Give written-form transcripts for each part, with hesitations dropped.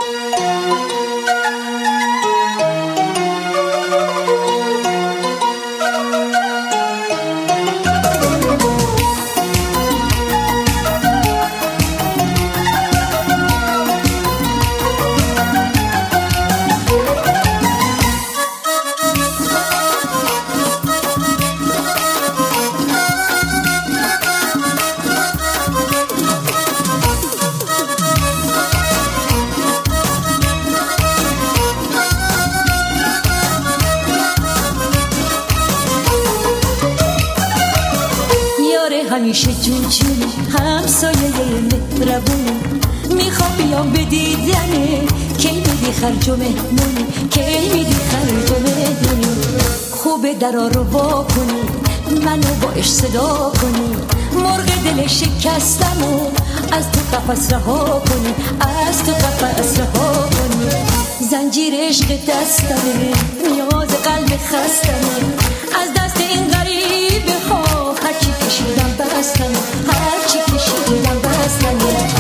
همیشه جون همسایه مهربونی، میخوام بیام به دیدنه، کی میدی خرج و مهمونی، کی میدی خرج و مهمونی. خوبه درا رو وا کنی، منو با عشق صدا کنی، مرغ دل شکستمو از تو قفس رها کنی، از تو قفس رها کنی. زنجیر عشق دستمه، نیاز قلب خستمه، از دست این غریبه ها هرچی کشیدم بستمه، هرچی کشیدم بستمه.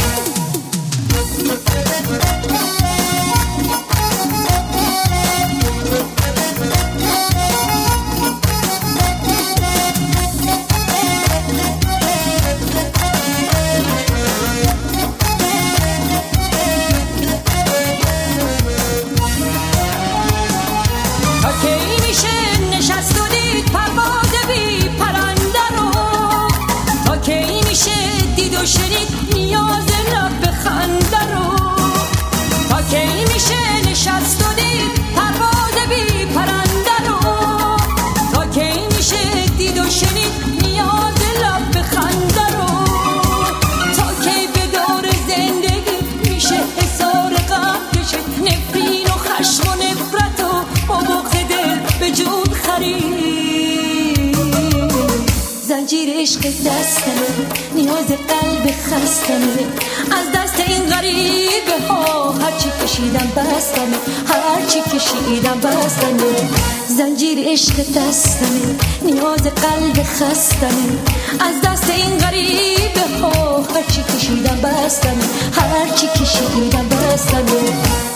شنید نیاز لب خنده رو، تا کی میشه نشست و دید پرواز بی پرنده رو، تا کی میشه دید و شنید نیاز لب خنده رو، تا کی به دور زندگی میشه حصار غم کشید، نفرین و خشم و نفرت و بغض دل به جون خرید. زنجیر عشق دستمه، نیاز قلب خستمه، از دست این غریبه ها هرچی کشیدم بستمه، هرچی کشیدم بستمه. زنجیر عشق دستمه، نیاز قلب خستمه، از دست این غریبه ها هرچی کشیدم بستمه، هرچی کشیدم بستمه.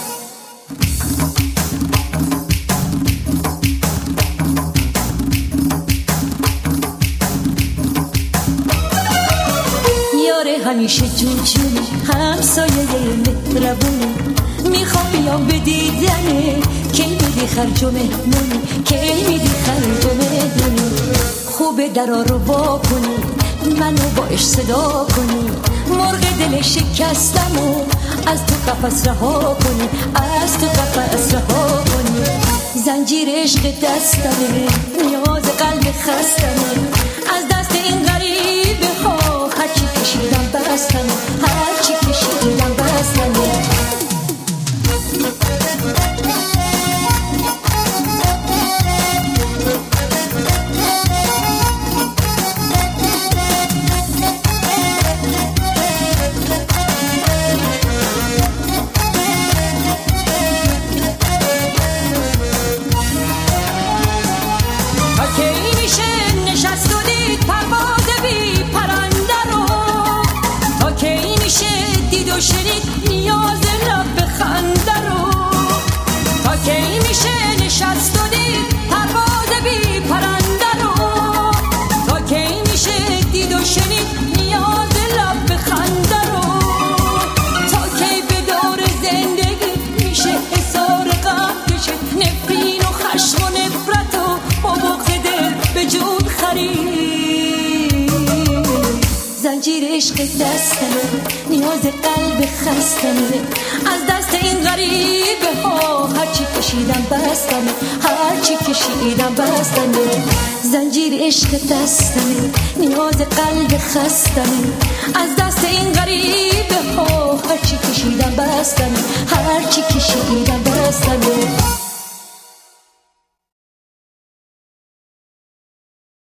همیشه جون همسایه مهربونی، میخوام بیام به دیدنه، کی میدی خرج و مهمونی، کی میدی خرج و مهمونی. خوبه درا رو وا کنی، منو با عشق صدا کنی، مرغ دل شکستمو از تو قفس رها کنی، از تو قفس رها کنی. زنجیر عشق دستمه، نیاز قلب خستمه، از دست این غریبه ها هرچی کشیدم بستمه، هرچی کشیدم بستمه. شنید نیاز لب خنده رو، تا کی میشه نشست و دید پرواز بی پرنده رو، تا کی میشه دید و شنید نیاز لب خنده رو، تا کی به دور زندگی میشه حصار غم کشید، نفرین و خشم و نفرت و بغض دل به جون خرید. زنجیر عشق دستمه، نیاز قلب خستمه، از دست این غریبه ها هرچی کشیدم بستمه، هرچی کشیدم بستمه. زنجیر عشق دستمه، نیاز قلب خستمه، از دست این غریبه ها هرچی کشیدم بستمه، هرچی کشیدم